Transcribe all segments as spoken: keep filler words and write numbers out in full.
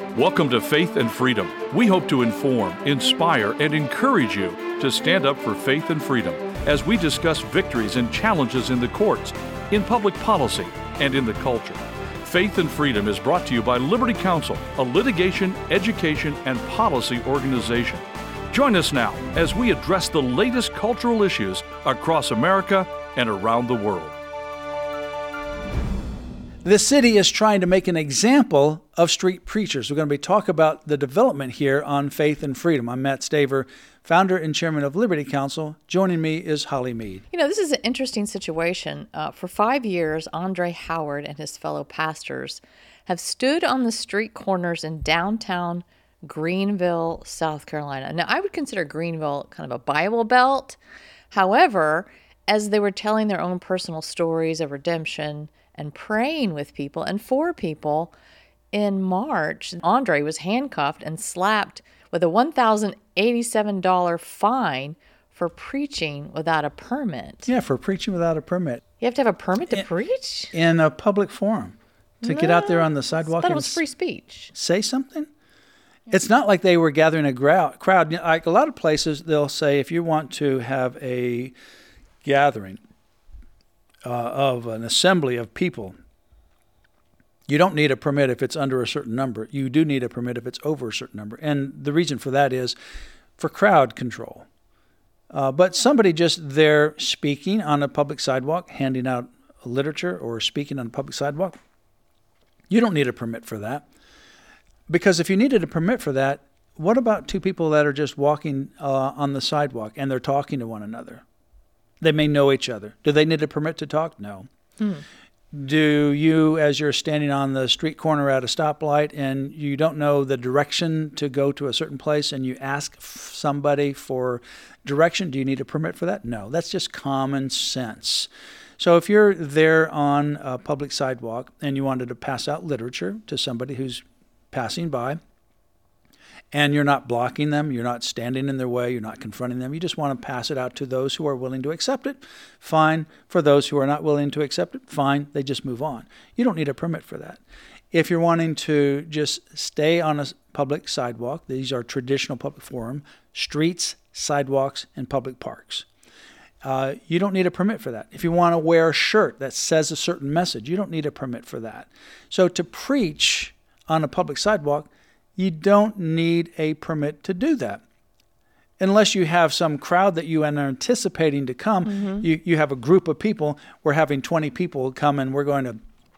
Welcome to Faith and Freedom. We hope to inform, inspire, and encourage you to stand up for faith and freedom as we discuss victories and challenges in the courts, in public policy, and in the culture. Faith and Freedom is brought to you by Liberty Counsel, a litigation, education, and policy organization. Join us now as we address the latest cultural issues across America and around the world. The city is trying to make an example of street preachers. We're going to be talking about the development here on Faith and Freedom. I'm Matt Staver, founder and chairman of Liberty Counsel. Joining me is Holly Mead. You know, this is an interesting situation. Uh, for five years, Andre Howard and his fellow pastors have stood on the street corners in downtown Greenville, South Carolina. Now, I would consider Greenville kind of a Bible Belt. However, as they were telling their own personal stories of redemption and praying with people and for people, in March, Andre was handcuffed and slapped with a one thousand eighty-seven dollars fine for preaching without a permit. Yeah, for preaching without a permit. You have to have a permit to in, preach? In a public forum. To no, get out there on the sidewalk but it and was free speech. Say something? It's not like they were gathering a crowd. crowd. Like a lot of places, they'll say if you want to have a gathering uh, of an assembly of people, you don't need a permit if it's under a certain number. You do need a permit if it's over a certain number. And the reason for that is for crowd control. Uh, but somebody just there speaking on a public sidewalk, handing out literature or speaking on a public sidewalk, you don't need a permit for that. Because if you needed a permit for that, what about two people that are just walking uh, on the sidewalk and they're talking to one another? They may know each other. Do they need a permit to talk? No. Hmm. Do you, as you're standing on the street corner at a stoplight and you don't know the direction to go to a certain place and you ask f- somebody for direction, do you need a permit for that? No. That's just common sense. So if you're there on a public sidewalk and you wanted to pass out literature to somebody who's passing by, and you're not blocking them, you're not standing in their way, you're not confronting them, you just want to pass it out to those who are willing to accept it, fine. For those who are not willing to accept it, fine, they just move on. You don't need a permit for that. If you're wanting to just stay on a public sidewalk, these are traditional public forum, streets, sidewalks, and public parks. Uh, you don't need a permit for that. If you want to wear a shirt that says a certain message, you don't need a permit for that. So to preach on a public sidewalk, you don't need a permit to do that. Unless you have some crowd that you are anticipating to come, mm-hmm. you, you have a group of people, we're having twenty people come and we're going to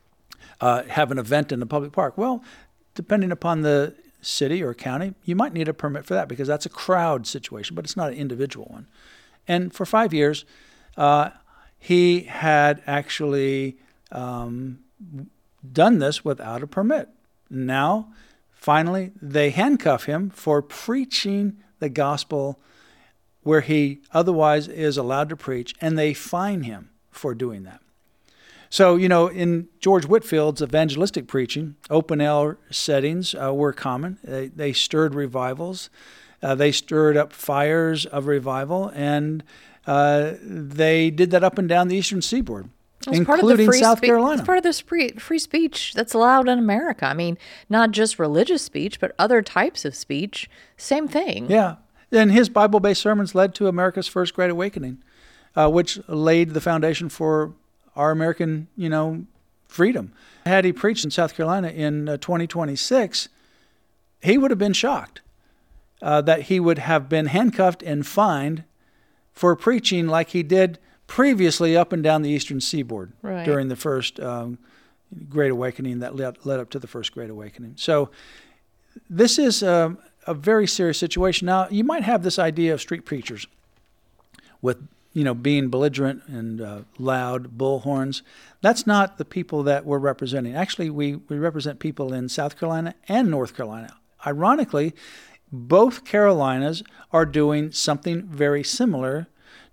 uh, have an event in the public park. Well, depending upon the city or county, you might need a permit for that because that's a crowd situation, but it's not an individual one. And for five years, uh, he had actually um, done this without a permit. Now, finally, they handcuff him for preaching the gospel where he otherwise is allowed to preach, and they fine him for doing that. So, you know, in George Whitfield's evangelistic preaching, open-air settings uh, were common. They, they stirred revivals. Uh, they stirred up fires of revival, and uh, they did that up and down the eastern seaboard. It's including part South spe- Carolina. It's part of the free, free speech that's allowed in America. I mean, not just religious speech, but other types of speech. Same thing. Yeah. And his Bible-based sermons led to America's first Great Awakening, uh, which laid the foundation for our American, you know, freedom. Had he preached in South Carolina in uh, twenty twenty-six, he would have been shocked uh, that he would have been handcuffed and fined for preaching like he did previously up and down the eastern seaboard right. during the first um, Great Awakening that led, led up to the first Great Awakening. So this is um, a very serious situation. Now, you might have this idea of street preachers with, you know, being belligerent and uh, loud bullhorns. That's not the people that we're representing. Actually, we, we represent people in South Carolina and North Carolina. Ironically, both Carolinas are doing something very similar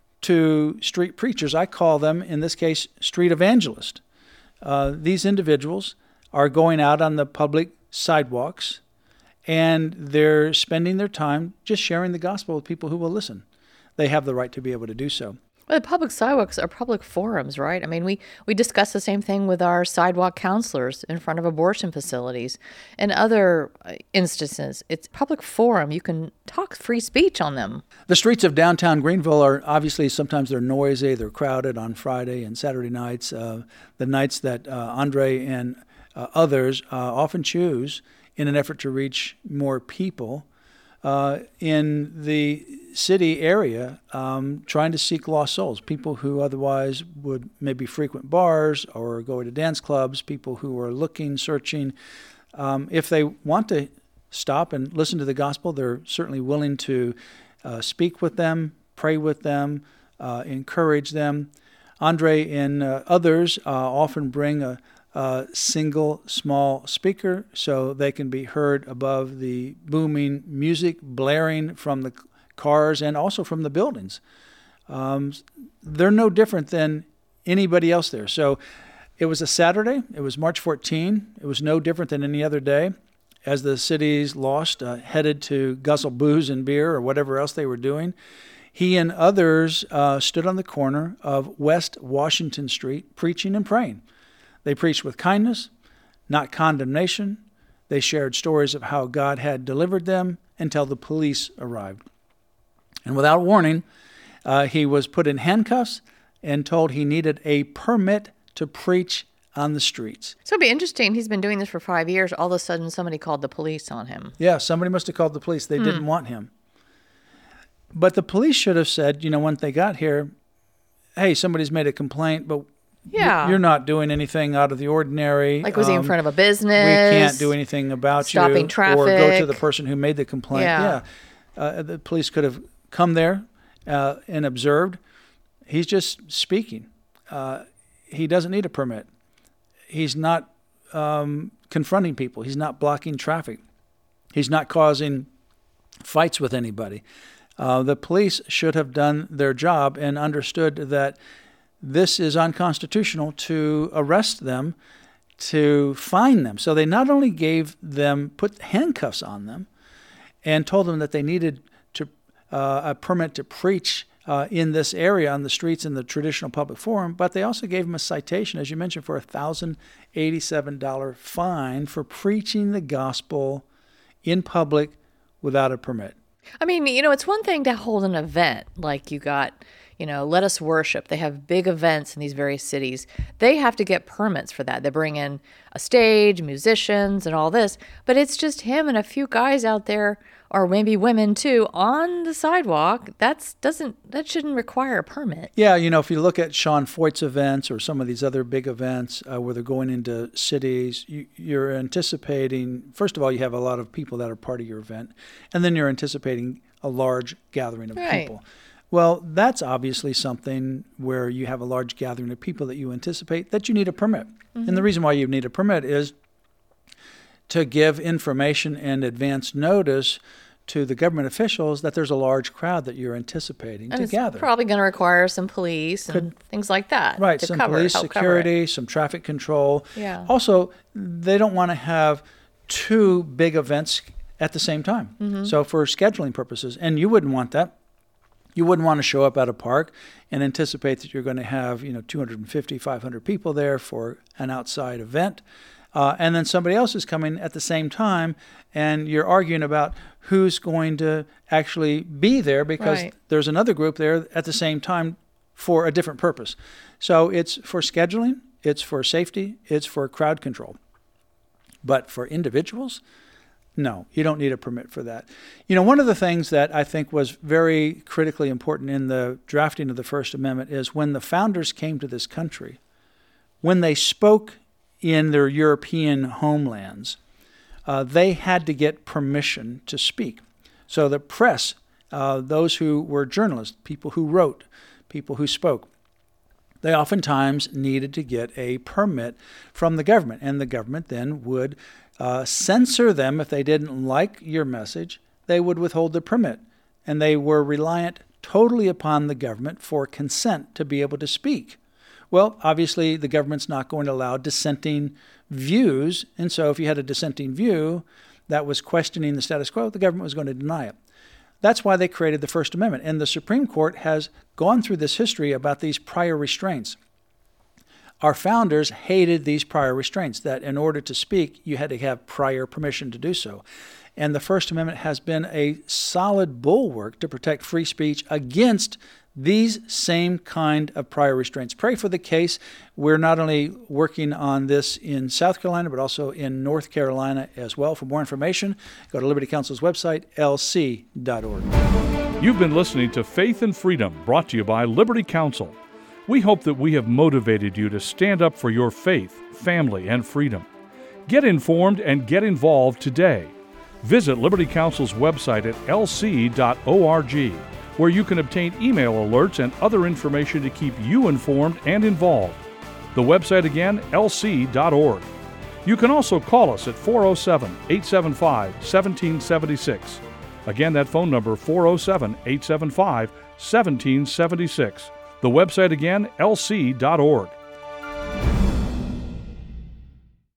to street preachers. I call them, in this case, street evangelists. Uh, these individuals are going out on the public sidewalks and they're spending their time just sharing the gospel with people who will listen. They have the right to be able to do so. Well, the public sidewalks are public forums, right? I mean, we, we discuss the same thing with our sidewalk counselors in front of abortion facilities and other uh, instances. It's public forum. You can talk free speech on them. The streets of downtown Greenville are obviously sometimes they're noisy, they're crowded on Friday and Saturday nights, uh, the nights that uh, Andre and uh, others uh, often choose in an effort to reach more people uh, in the city area, um, trying to seek lost souls, people who otherwise would maybe frequent bars or go to dance clubs, people who are looking, searching. Um, if they want to stop and listen to the gospel, they're certainly willing to uh, speak with them, pray with them, uh, encourage them. Andre and uh, others uh, often bring a, a single small speaker so they can be heard above the booming music blaring from the cars and also from the buildings. Um, they're no different than anybody else there. So it was a Saturday. It was March fourteenth. It was no different than any other day. As the city's lost, uh, headed to guzzle booze and beer or whatever else they were doing, he and others uh, stood on the corner of West Washington Street preaching and praying. They preached with kindness, not condemnation. They shared stories of how God had delivered them until the police arrived. And without warning, uh, he was put in handcuffs and told he needed a permit to preach on the streets. So it'd be interesting. He's been doing this for five years. All of a sudden, somebody called the police on him. Yeah, somebody must have called the police. They mm. didn't want him. But the police should have said, you know, when they got here, hey, somebody's made a complaint, but yeah. you're not doing anything out of the ordinary. Like, was um, he in front of a business? We can't do anything about stopping you. Stopping traffic. Or go to the person who made the complaint. Yeah. yeah. Uh, the police could have come there uh, and observed. He's just speaking. Uh, he doesn't need a permit. He's not um, confronting people. He's not blocking traffic. He's not causing fights with anybody. Uh, the police should have done their job and understood that this is unconstitutional to arrest them, to fine them. So they not only gave them, put handcuffs on them, and told them that they needed to uh, a permit to preach uh, in this area on the streets in the traditional public forum, but they also gave them a citation, as you mentioned, for a one thousand eighty-seven dollars fine for preaching the gospel in public without a permit. I mean, you know, it's one thing to hold an event like you got, you know, Let Us Worship. They have big events in these various cities. They have to get permits for that. They bring in a stage, musicians, and all this. But it's just him and a few guys out there, or maybe women too, on the sidewalk. That's doesn't that shouldn't require a permit. Yeah, you know, if you look at Sean Foyt's events or some of these other big events uh, where they're going into cities, you, you're anticipating, first of all, you have a lot of people that are part of your event, and then you're anticipating a large gathering of right. people. Well, that's obviously something where you have a large gathering of people that you anticipate that you need a permit. Mm-hmm. And the reason why you need a permit is to give information and advance notice to the government officials that there's a large crowd that you're anticipating and to it's gather. Probably going to require some police and Could, things like that. Right, to some cover, police security, it. some traffic control. Yeah. Also, they don't want to have two big events at the same time. Mm-hmm. So for scheduling purposes, and you wouldn't want that. You wouldn't want to show up at a park and anticipate that you're going to have, you know, two hundred fifty, five hundred people there for an outside event. Uh, and then somebody else is coming at the same time, and you're arguing about who's going to actually be there because right. there's another group there at the same time for a different purpose. So it's for scheduling, it's for safety, it's for crowd control. But for individuals, no, you don't need a permit for that. You know, one of the things that I think was very critically important in the drafting of the First Amendment is when the founders came to this country, when they spoke in their European homelands, uh, they had to get permission to speak. So the press, uh, those who were journalists, people who wrote, people who spoke, they oftentimes needed to get a permit from the government, and the government then would uh, censor them if they didn't like your message. They would withhold the permit, and they were reliant totally upon the government for consent to be able to speak. Well, obviously, the government's not going to allow dissenting views, and so if you had a dissenting view that was questioning the status quo, the government was going to deny it. That's why they created the First Amendment. And the Supreme Court has gone through this history about these prior restraints. Our founders hated these prior restraints, that in order to speak, you had to have prior permission to do so. And the First Amendment has been a solid bulwark to protect free speech against these same kind of prior restraints. Pray for the case. We're not only working on this in South Carolina, but also in North Carolina as well. For more information, go to Liberty Counsel's website, L C dot org. You've been listening to Faith and Freedom, brought to you by Liberty Counsel. We hope that we have motivated you to stand up for your faith, family, and freedom. Get informed and get involved today. Visit Liberty Counsel's website at L C dot org, where you can obtain email alerts and other information to keep you informed and involved. The website again, L C dot org. You can also call us at four oh seven, eight seven five, one seven seven six. Again, that phone number, four oh seven, eight seven five, one seven seven six. The website again, L C dot org.